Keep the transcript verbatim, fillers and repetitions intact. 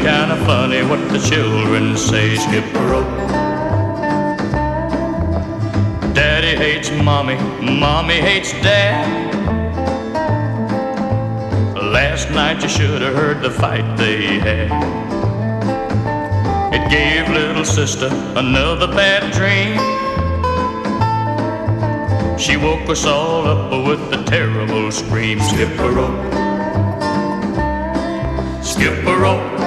kinda funny what the children say. Skip rope. Daddy hates mommy, mommy hates dad. Last night you should have heard the fight they had. It gave little sister another bad dream. She woke us all up with a terrible scream. Skip a rope, skip a rope.